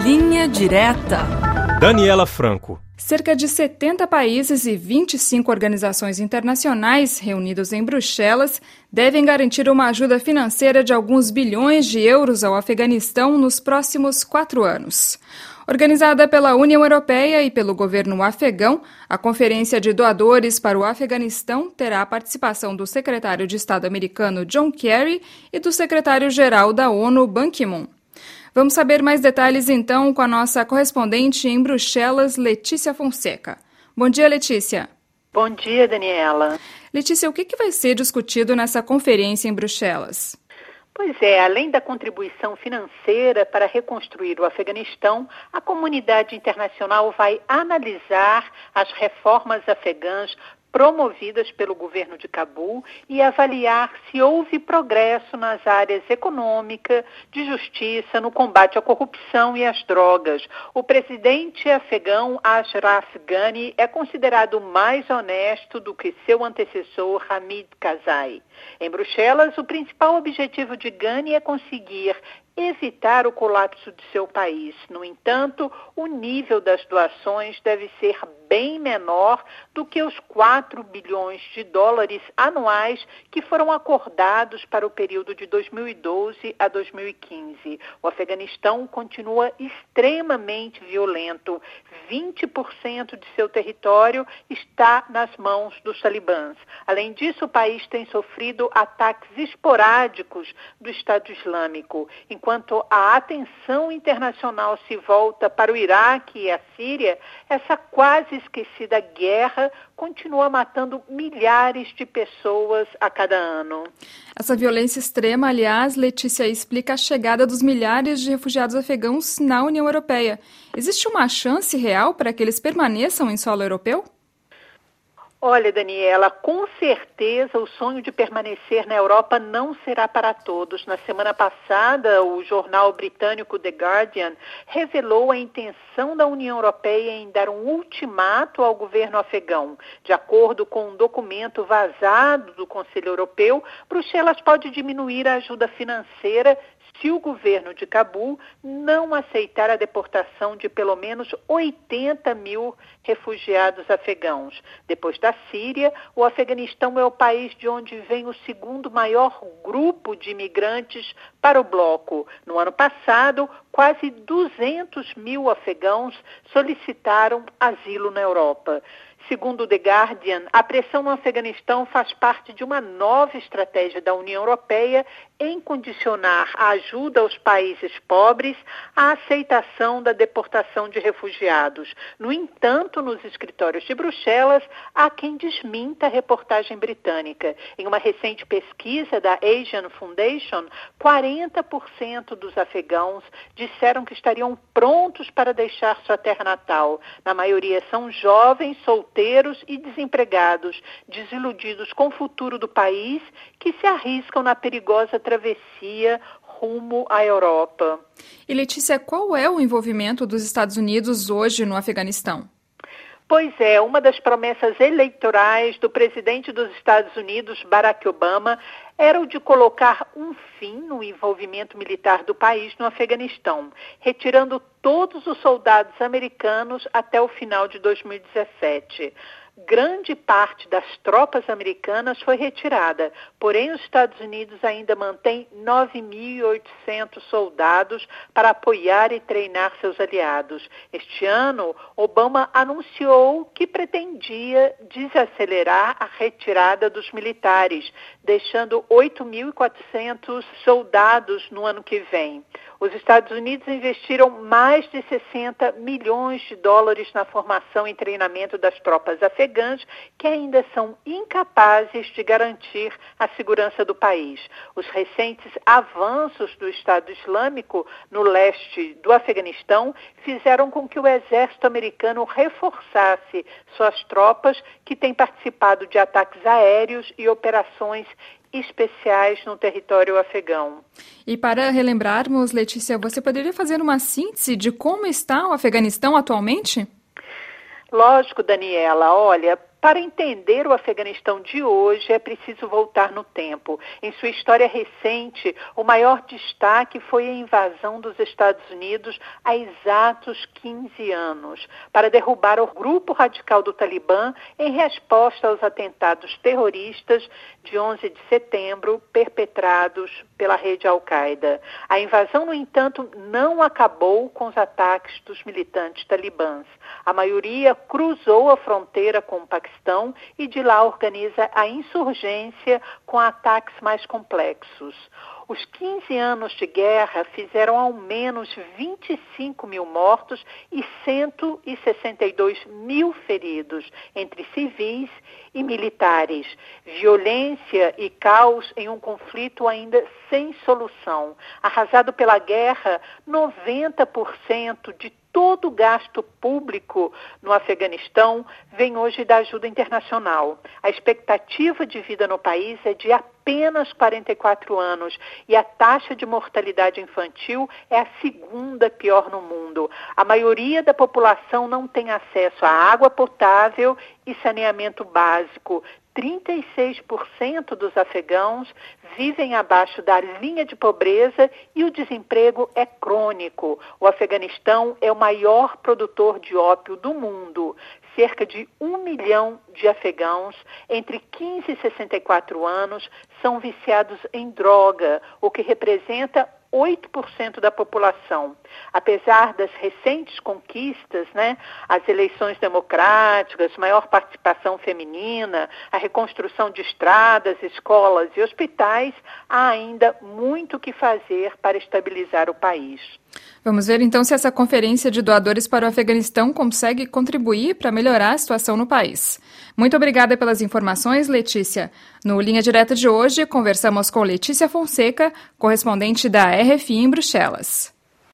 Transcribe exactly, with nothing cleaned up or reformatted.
Linha Direta. Daniela Franco. Cerca de setenta países e vinte e cinco organizações internacionais reunidos em Bruxelas devem garantir uma ajuda financeira de alguns bilhões de euros ao Afeganistão nos próximos quatro anos. Organizada pela União Europeia e pelo governo afegão, a Conferência de Doadores para o Afeganistão terá a participação do secretário de Estado americano John Kerry e do secretário-geral da ONU, Ban Ki-moon. Vamos saber mais detalhes, então, com a nossa correspondente em Bruxelas, Letícia Fonseca. Bom dia, Letícia. Bom dia, Daniela. Letícia, o que vai ser discutido nessa conferência em Bruxelas? Pois é, além da contribuição financeira para reconstruir o Afeganistão, a comunidade internacional vai analisar as reformas afegãs promovidas pelo governo de Cabul e avaliar se houve progresso nas áreas econômica, de justiça, no combate à corrupção e às drogas. O presidente afegão Ashraf Ghani é considerado mais honesto do que seu antecessor Hamid Karzai. Em Bruxelas, o principal objetivo de Ghani é conseguir evitar o colapso de seu país. No entanto, o nível das doações deve ser bem menor do que os quatro bilhões de dólares anuais que foram acordados para o período de dois mil e doze a dois mil e quinze. O Afeganistão continua extremamente violento. vinte por cento de seu território está nas mãos dos talibãs. Além disso, o país tem sofrido ataques esporádicos do Estado Islâmico. Enquanto a atenção internacional se volta para o Iraque e a Síria, essa quase esquecida guerra continua matando milhares de pessoas a cada ano. Essa violência extrema, aliás, Letícia, explica a chegada dos milhares de refugiados afegãos na União Europeia. Existe uma chance real para que eles permaneçam em solo europeu? Olha, Daniela, com certeza o sonho de permanecer na Europa não será para todos. Na semana passada, o jornal britânico The Guardian revelou a intenção da União Europeia em dar um ultimato ao governo afegão. De acordo com um documento vazado do Conselho Europeu, Bruxelas pode diminuir a ajuda financeira se o governo de Cabul não aceitar a deportação de pelo menos oitenta mil refugiados afegãos. Depois da Síria, o Afeganistão é o país de onde vem o segundo maior grupo de imigrantes para o bloco. No ano passado, quase duzentos mil afegãos solicitaram asilo na Europa. Segundo The Guardian, a pressão no Afeganistão faz parte de uma nova estratégia da União Europeia em condicionar a ajuda aos países pobres à aceitação da deportação de refugiados. No entanto, nos escritórios de Bruxelas, há quem desminta a reportagem britânica. Em uma recente pesquisa da Asian Foundation, quarenta por cento dos afegãos disseram que estariam prontos para deixar sua terra natal. Na maioria são jovens, solteiros, solteiros e desempregados, desiludidos com o futuro do país, que se arriscam na perigosa travessia rumo à Europa. E Letícia, qual é o envolvimento dos Estados Unidos hoje no Afeganistão? Pois é, uma das promessas eleitorais do presidente dos Estados Unidos, Barack Obama, era o de colocar um fim no envolvimento militar do país no Afeganistão, retirando todos os soldados americanos até o final de dois mil e dezessete. Grande parte das tropas americanas foi retirada, porém os Estados Unidos ainda mantém nove mil e oitocentos soldados para apoiar e treinar seus aliados. Este ano, Obama anunciou que pretendia desacelerar a retirada dos militares, deixando oito mil e quatrocentos soldados no ano que vem. Os Estados Unidos investiram mais de sessenta milhões de dólares na formação e treinamento das tropas afegãs, que ainda são incapazes de garantir a segurança do país. Os recentes avanços do Estado Islâmico no leste do Afeganistão fizeram com que o exército americano reforçasse suas tropas, que têm participado de ataques aéreos e operações especiais no território afegão. E para relembrarmos, Letícia, você poderia fazer uma síntese de como está o Afeganistão atualmente? Lógico, Daniela. Olha, Para entender o Afeganistão de hoje, é preciso voltar no tempo. Em sua história recente, o maior destaque foi a invasão dos Estados Unidos há exatos quinze anos, para derrubar o grupo radical do Talibã em resposta aos atentados terroristas de onze de setembro, perpetrados pela rede Al-Qaeda. A invasão, no entanto, não acabou com os ataques dos militantes talibãs. A maioria cruzou a fronteira com o Paquistão e de lá organiza a insurgência com ataques mais complexos. Os quinze anos de guerra fizeram ao menos vinte e cinco mil mortos e cento e sessenta e dois mil feridos, entre civis e militares. Violência e caos em um conflito ainda sem solução. Arrasado pela guerra, noventa por cento de todo o gasto público no Afeganistão vem hoje da ajuda internacional. A expectativa de vida no país é de apenas quarenta e quatro anos e a taxa de mortalidade infantil é a segunda pior no mundo. A maioria da população não tem acesso à água potável e saneamento básico. trinta e seis por cento dos afegãos vivem abaixo da linha de pobreza e o desemprego é crônico. O Afeganistão é o maior produtor de ópio do mundo. Cerca de um milhão de afegãos entre quinze e sessenta e quatro anos são viciados em droga, o que representa oito por cento da população. Apesar das recentes conquistas, né, as eleições democráticas, maior participação feminina, a reconstrução de estradas, escolas e hospitais, há ainda muito o que fazer para estabilizar o país. Vamos ver então se essa conferência de doadores para o Afeganistão consegue contribuir para melhorar a situação no país. Muito obrigada pelas informações, Letícia. No Linha Direta de hoje, conversamos com Letícia Fonseca, correspondente da R F I em Bruxelas.